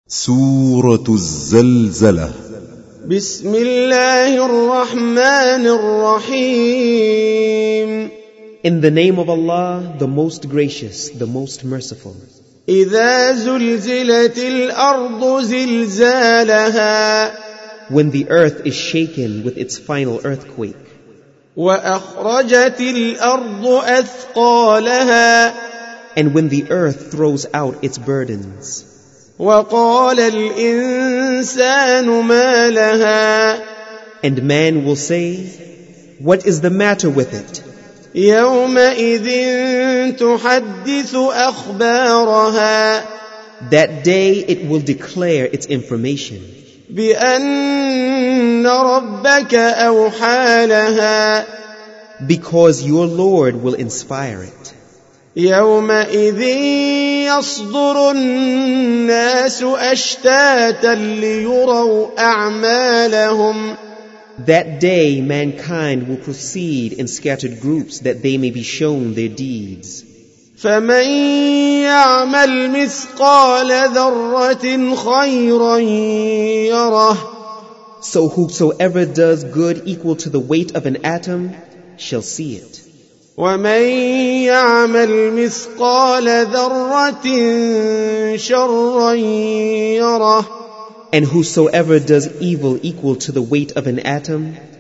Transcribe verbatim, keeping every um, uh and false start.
سورة الزلزلة. بسم الله الرحمن الرحيم. In the name of Allah, the most gracious, the most merciful. إذا زلزلت الأرض زلزالها. When the earth is shaken with its final earthquake. وأخرجت الأرض أثقالها. And when the earth throws out its burdens. وقال الإنسان ما لها. And man will say, what is the matter with it? يومئذ تحدث أخبارها. That day it will declare its information. بأن ربك أوحى لها. Because your Lord will inspire it. يومئذ يصدر الناس أشتاتا ليروا أعمالهم. That day mankind will proceed in scattered groups that they may be shown their deeds. فمن يعمل مثقال ذرة خيرا يره. So whosoever does good equal to the weight of an atom shall see it. ومن يعمل مثقال ذرة شرا يره. And whosoever does evil equal to the weight of an atom